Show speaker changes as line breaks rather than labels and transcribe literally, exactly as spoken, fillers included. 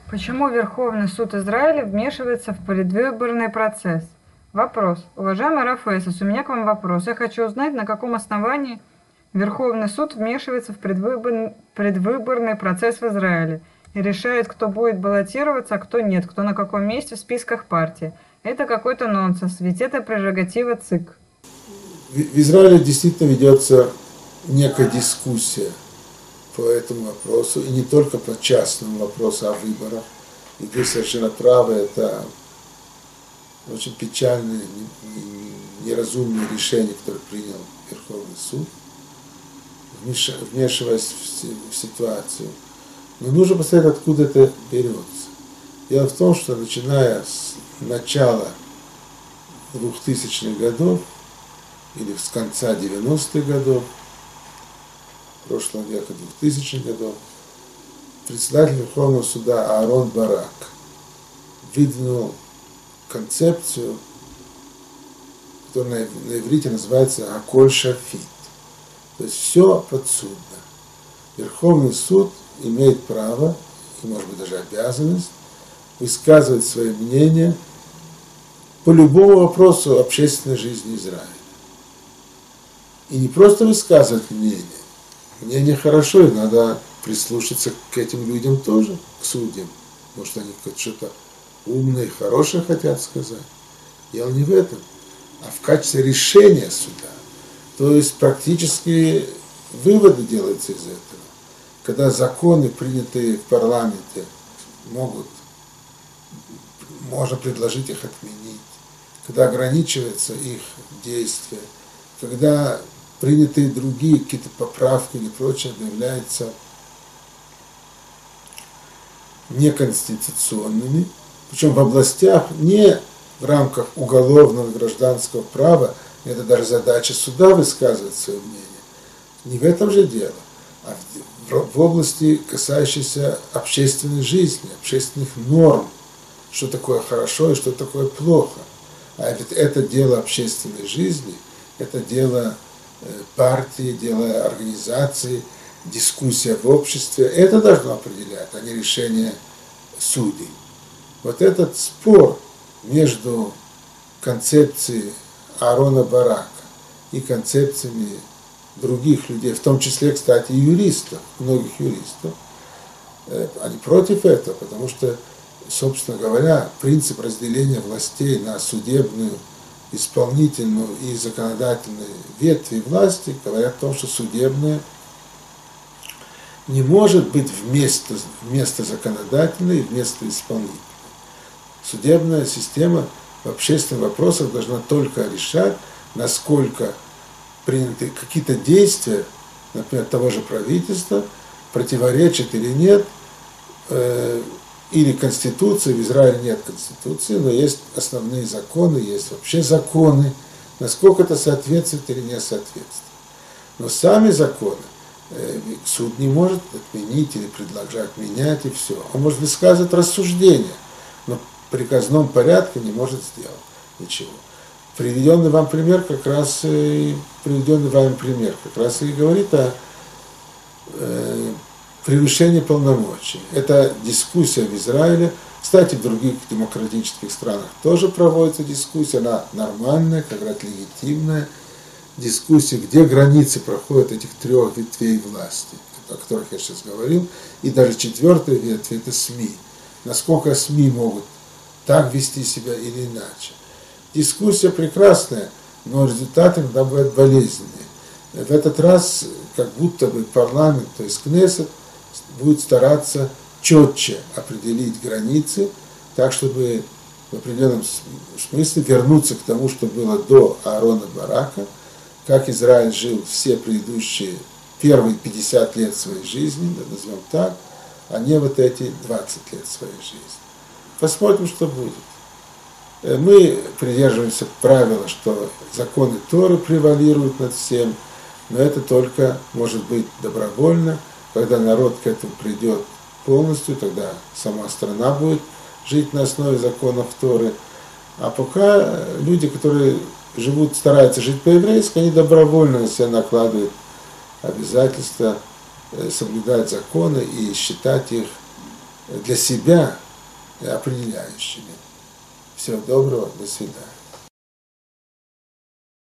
Почему Верховный суд Израиля вмешивается в предвыборный процесс? Вопрос. Уважаемый Рафаэль, у меня к вам вопрос. Я хочу узнать, на каком основании Верховный суд вмешивается в предвыбор... предвыборный процесс в Израиле и решает, кто будет баллотироваться, а кто нет, кто на каком месте в списках партии. Это какой-то нонсенс, ведь это прерогатива ЦИК.
В Израиле действительно ведется некая дискуссия по этому вопросу, и не только по частному вопросу о выборах. И вы совершенно правы, это очень печальное, неразумное решение, которое принял Верховный суд, вмешиваясь в ситуацию. Но нужно посмотреть, откуда это берется. Дело в том, что начиная с начала двухтысячных годов, или с конца девяностых годов, прошлого века, двухтысячных годов, председатель Верховного суда Аарон Барак выдвинул концепцию, которая на, на иврите называется «Аколь шафит», то есть все подсудно. Верховный суд имеет право, и может быть даже обязанность, высказывать свои мнения по любому вопросу общественной жизни Израиля. И не просто высказывать мнение. Мнение хорошо, и надо прислушаться к этим людям тоже, к судьям. Может, они что-то умное и хорошее хотят сказать. Дело не в этом, а в качестве решения суда. То есть практически выводы делаются из этого. Когда законы, принятые в парламенте, могут, можно предложить их отменить, когда ограничивается их действие, когда принятые другие какие-то поправки или прочее объявляются неконституционными, причем в областях не в рамках уголовного и гражданского права, это даже задача суда высказывать свое мнение. Не в этом же дело, а в, в области, касающейся общественной жизни, общественных норм, что такое хорошо и что такое плохо. А ведь это дело общественной жизни, это дело партии, дело организации, дискуссия в обществе. Это должно определять, а не решение судей. Вот этот спор между концепцией Аарона Барака и концепциями других людей, в том числе, кстати, и юристов, многих юристов, они против этого, потому что, собственно говоря, принцип разделения властей на судебную, исполнительную и законодательную ветви власти говорят о том, что судебная не может быть вместо, вместо законодательной и вместо исполнительной. Судебная система в общественных вопросах должна только решать, насколько приняты какие-то действия, например, того же правительства, противоречат или нет, э, или Конституции, в Израиле нет Конституции, но есть основные законы, есть вообще законы, насколько это соответствует или не соответствует. Но сами законы э, суд не может отменить или предложить менять, и все. Он может высказывать рассуждения, но в приказном порядке не может сделать ничего. Приведенный вам пример как раз, э, приведенный вами пример как раз и говорит о э, превышение полномочий. Это дискуссия в Израиле. Кстати, в других демократических странах тоже проводится дискуссия. Она нормальная, как раз легитимная дискуссия, где границы проходят этих трех ветвей власти, о которых я сейчас говорил. И даже четвертая ветвь – это СМИ. Насколько СМИ могут так вести себя или иначе. Дискуссия прекрасная, но результаты иногда бывают болезненные. В этот раз как будто бы парламент, то есть Кнессет, будет стараться четче определить границы, так, чтобы в определенном смысле вернуться к тому, что было до Аарона Барака, как Израиль жил все предыдущие первые пятьдесят лет своей жизни, да, назовем так, а не вот эти двадцать лет своей жизни. Посмотрим, что будет. Мы придерживаемся правила, что законы Торы превалируют над всем, но это только может быть добровольно. Когда народ к этому придет полностью, тогда сама страна будет жить на основе законов Торы. А пока люди, которые живут, стараются жить по-еврейски, они добровольно на себя накладывают обязательства соблюдать законы и считать их для себя определяющими. Всего доброго, до свидания.